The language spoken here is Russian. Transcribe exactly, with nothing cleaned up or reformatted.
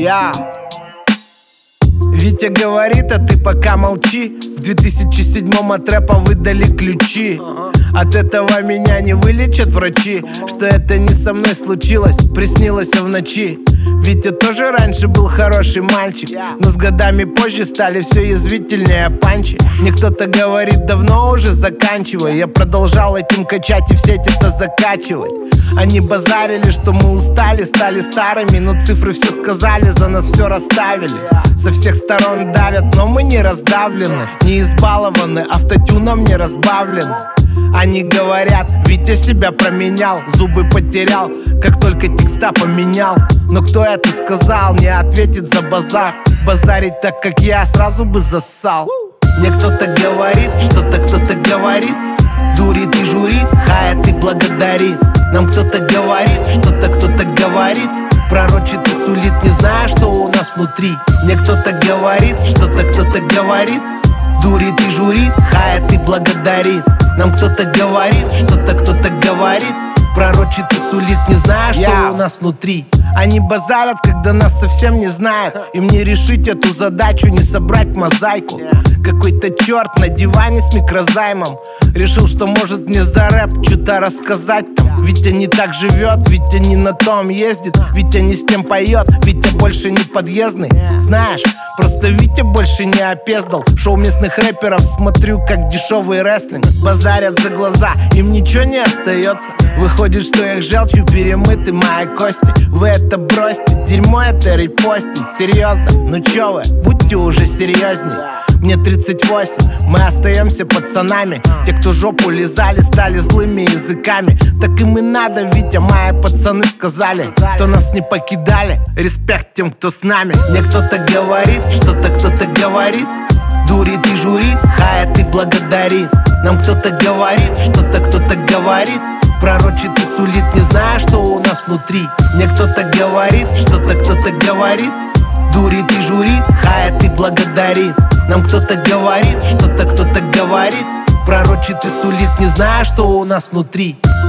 Я Витя говорит, а ты пока молчи. В две тысячи седьмом от рэпа выдали ключи. От этого меня не вылечат врачи. Что это не со мной случилось, приснилось в ночи. Витя тоже раньше был хороший мальчик, но с годами позже стали все язвительнее панчи. Мне кто-то говорит, давно уже заканчивай. Я продолжал этим качать и в сеть это закачивать. Они базарили, что мы устали, стали старыми, но цифры все сказали, за нас все расставили. Со всех сторон давят, но мы не раздавлены, не избалованы, автотюном не разбавлены. Они говорят, Витя себя променял, зубы потерял, как только текста поменял. Но кто это сказал, не ответит за базар. Базарить так, как я, сразу бы зассал. Мне кто-то говорит, что-то кто-то говорит, дурит и журит, хает и благодарит. Нам кто-то говорит, что-то кто-то говорит, пророчит и сулит, не зная, что у нас внутри. Мне кто-то говорит, что-то кто-то говорит, дурит и журит, хает и благодарит. Нам кто-то говорит, что-то кто-то говорит, пророчит и сулит, не зная, что yeah. у нас внутри. Они базарят, когда нас совсем не знают. Им не решить эту задачу, не собрать мозаику. Какой-то черт на диване с микрозаймом решил, что может мне за рэп что-то рассказать там. Витя не так живет, Витя не на том ездит, Витя не с тем поет, Витя больше не подъездный. Знаешь, просто Витя больше не опездал. Шоу местных рэперов смотрю, как дешевый рестлинг. Базарят за глаза, им ничего не остается. Выходит, что их желчью перемыты мои кости. Вы это бросьте, дерьмо это репостить. Серьезно, ну чё вы, будьте уже серьезней. Мне тридцать восемь, мы остаемся пацанами. Те, кто жопу лизали, стали злыми языками. Так им и надо, Витя, мои пацаны сказали. Кто нас не покидали, респект тем, кто с нами. Мне кто-то говорит, что-то кто-то говорит, дурит и журит, хает и благодарит. Нам кто-то говорит, что-то кто-то говорит, пророчит и сулит, не зная, что у нас внутри. Мне кто-то говорит, что-то кто-то говорит, дурит и журит, хает и благодарит. Нам кто-то говорит, что-то кто-то говорит, пророчит и сулит, не зная, что у нас внутри.